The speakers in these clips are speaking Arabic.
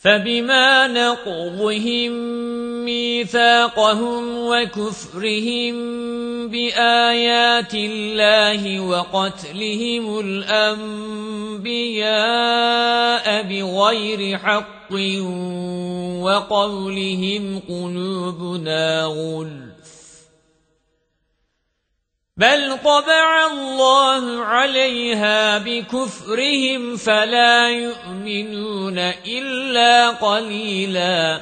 فبما نقضهم ميثاقهم وكفرهم بآيات الله وقتلهم الأنبياء بغير حق وقولهم قلوبنا غلف بل طبع الله عليها بكفرهم فلا يؤمنون إلا قليلا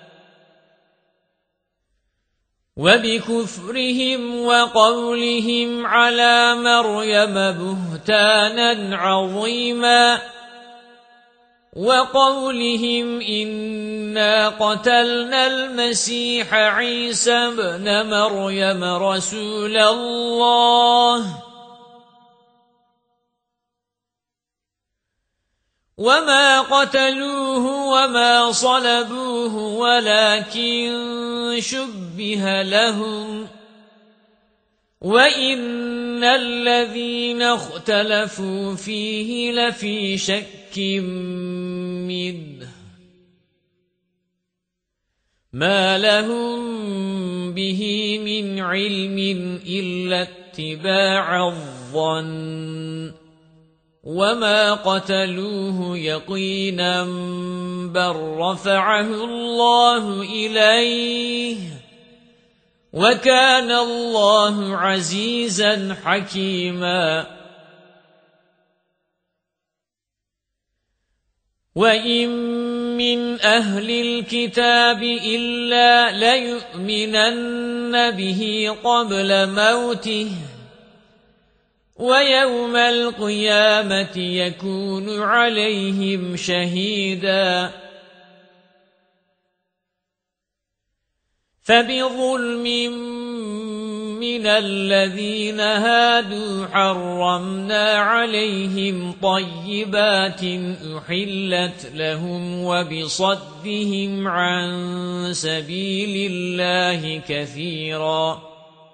وبكفرهم وقولهم على مريم بهتانا عظيما وقولهم إنا قتلنا المسيح عيسى ابن مريم رسول الله وما قتلوه وما صلبوه ولكن شبه لهم وإن الذين اختلفوا فيه لفي شك منه ما لهم به من علم إلا اتباع الظن وما قتلوه يقينا بل رفعه الله إليه وكان الله عزيزا حكيما وَإِن مِّنْ أَهْلِ الْكِتَابِ إِلَّا لَيُؤْمِنَنَّ بِهِ قَبْلَ مَوْتِهِ وَيَوْمَ الْقِيَامَةِ يَكُونُ عَلَيْهِمْ شَهِيدًا فَبِظُلْمٍ مِّنَ الَّذِينَ هَادُوا حَرَّمْنَا عَلَيْهِمْ طَيِّبَاتٍ أُحِلَّتْ لَهُمْ وَبِصَدِّهِمْ عَن سَبِيلِ اللَّهِ كَثِيرًا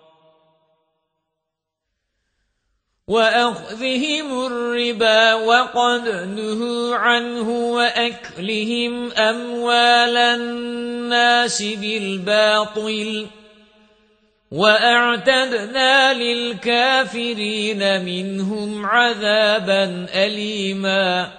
وَأَخْذِهِمُ الرِّبَا وَقَدْ نُهُوا عَنْهُ وَأَكْلِهِمْ أَمْوَالَ النَّاسِ بِالْبَاطِلِ وَأَعْتَدْنَا لِلْكَافِرِينَ مِنْهُمْ عَذَابًا أَلِيمًا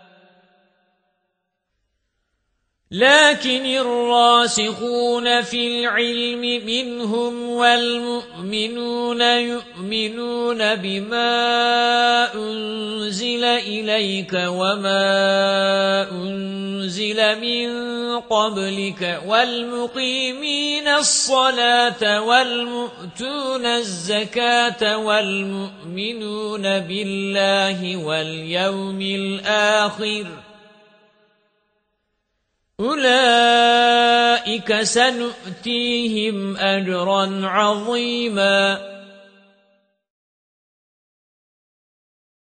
لكن الراسخون في العلم منهم والمؤمنون يؤمنون بما أنزل إليك وما أنزل من قبلك والمقيمين الصلاة والمؤتون الزكاة والمؤمنون بالله واليوم الآخر أولئك سنؤتيهم أجرا عظيما